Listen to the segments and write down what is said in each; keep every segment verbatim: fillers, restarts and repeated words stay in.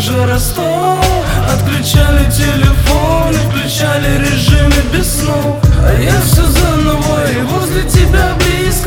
уже ростов. Отключали телефоны, включали режимы без снов. А я все заново и возле тебя близко.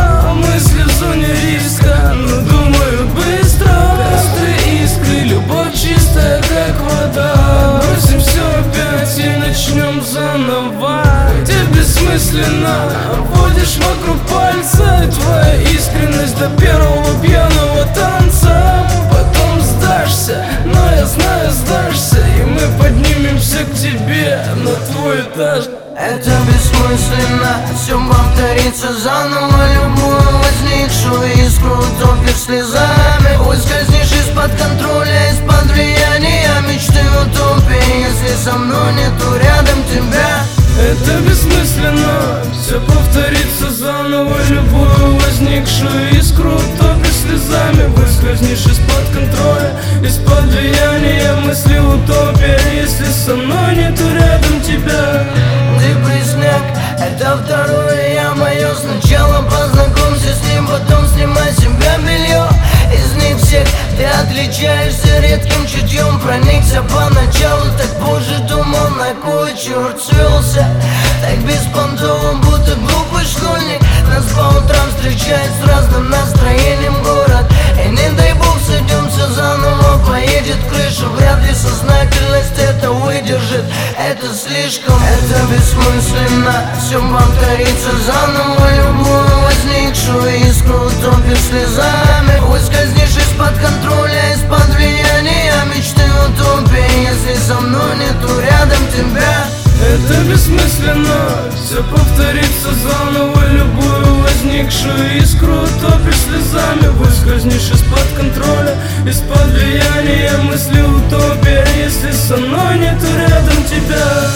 Мысли в зоне риска, но думаю быстро. Острые искры, любовь чистая, как вода. Бросим все опять и начнем заново. Где бессмысленно обводишь вокруг пальца. Твоя искренность до первого пьяного танца. Потом сдашься, но я знаю, сдашься. И мы поднимемся к тебе на твой этаж. Это бессмысленно, все повторится заново. Любую возникшую искру утопишь слезами. Ускользнешь из-под контроля, из-под влияния мечты утопии. Если со мной нету рядом тебя. Это бессмысленно, все повторится заново. Любую возникшую искру утопишь слезами. Выскользнешь из-под контроля, из-под влияния мысли утопия. Если со мной нету рядом тебя. Депресняк, это второе я мое. Сначала познакомься с ним, потом снимай с себя белье. Из них всех ты отличаешься редким чутьем. Проникся поначалу, так позже думал, на кой черт свелся. Так беспонтово, будто глупый школьник. Нас по утрам встречает с разным настроением город. И не дай бог сойдемся заново, поедет крыша. Вряд ли сознательность это выдержит, это слишком. Это бессмысленно, все повторится заново. Любую возникшую искру утопишь слезами. Выскользнешь из-под контроля, из-под влияния мечты утопии. Если со мной нету рядом тебя. Это бессмысленно, все повторится заново. Любую возникшую искру утопишь слезами. Выскользнешь из-под контроля, из-под влияния мысли утопия. Если со мной нету рядом тебя.